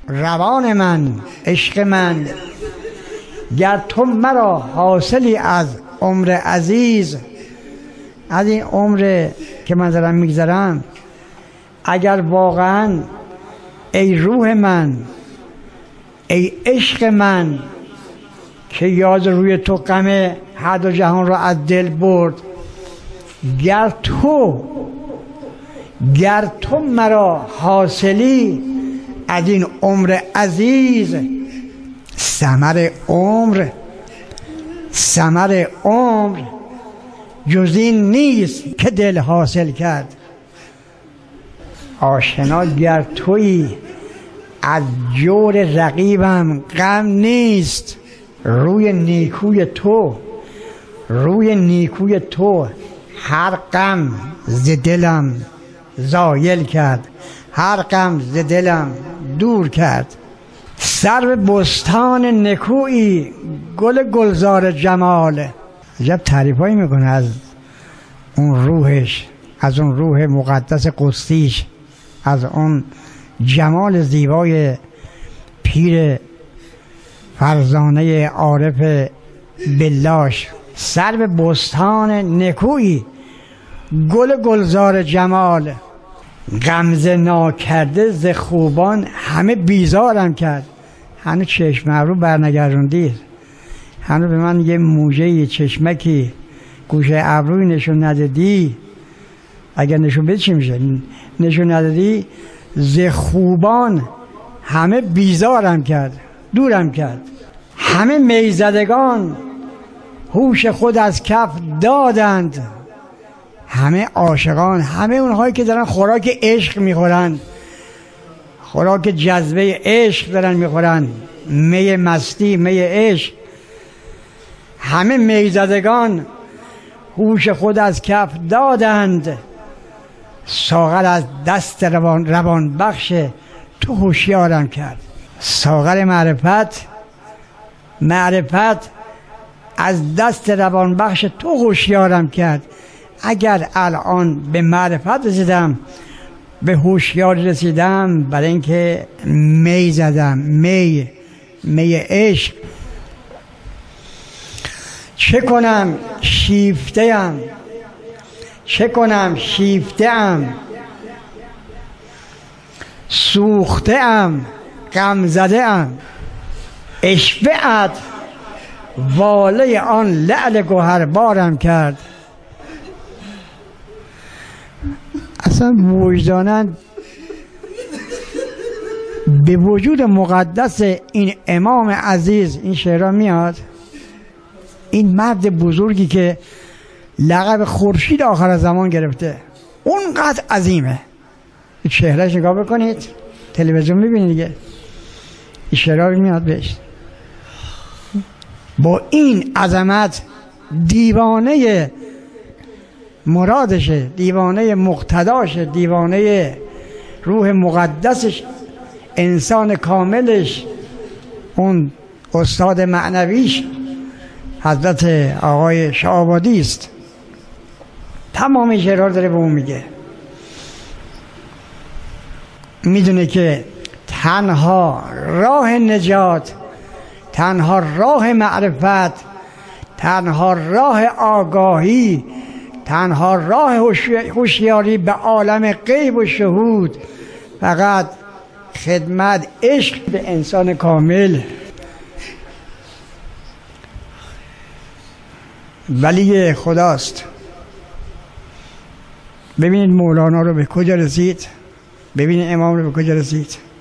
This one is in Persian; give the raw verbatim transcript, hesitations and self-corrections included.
روان من، عشق من، گر تو مرا حاصلی از عمر عزیز، از این عمر که من دارم میگذرم، اگر واقعا ای روح من، ای عشق من که یاد روی تو غم هر دو جهان را از دل برد، گر تو گر تو مرا حاصلی از این عمر عزیز، ثمر عمر ثمر عمر جز این نیست که دل حاصل کرد. آشنا گر تویی از جور رقیبم غم نیست، روی نیکوی تو روی نیکوی تو هر غم ز دلم زایل کرد، هر غم ز دلم دور کرد. سرو بستان نکویی، گل گلزار جمال. عجب تعریفایی میکنه از اون روحش، از اون روح مقدس قدسیش، از اون جمال زیبای پیر فرزانه عارف بلاش. سرو بستان نکویی، گل گلزار جمال. غمزه ناکرده ز خوبان همه بیزارم کرد. هنوز چشم ابرو برنگردوندید، هنوز به من یه موجه چشمکی گوشه ابروی نشون ندادی. اگر نشون بدی چی میشه؟ نشون ندادی ز خوبان همه بیزارم کرد، دورم کرد. همه میزدگان هوش خود از کف دادند. همه عاشقان، همه اونهایی که دارن خوراک عشق میخورن، خوراک جذبه عشق دارن میخورن، می مستی، می عشق، همه میزدگان هوش خود از کف دادند. ساغر از دست روان, روان بخش تو هوشیارم کرد. ساغر معرفت معرفت از دست روان بخش تو هوشیارم کرد. اگر الان به معرفت رسیدم، به هوشیاری رسیدم، برای اینکه می زدم، می می عشق. چه کنم شیفته ام، چه کنم شیفته ام، سوخته ام، غم زده ام. اشفعت واله آن لعل گوهربارم کرد. اصلا وجداناً به وجود مقدس این امام عزیز این شعرها میاد. این مرد بزرگی که لقب خورشید آخر زمان گرفته، اونقدر عظیمه. این چهرهش نگاه بکنید، تلویزیون میبینید دیگه، این شعرها میاد بهش. با این عظمت دیوانه مرادشه، دیوانه مقتداشه، دیوانه روح مقدسش، انسان کاملش، اون استاد معنویش حضرت آقای شاه‌آبادی است. تمام شعرها داره به اون میگه. میدونه که تنها راه نجات، تنها راه معرفت، تنها راه آگاهی، تنها راه هوشیاری به عالم غیب و شهود فقط خدمت عشق به انسان کامل. ولی خداست. ببینید مولانا رو به کجا رسید، ببینید امام رو به کجا رسید.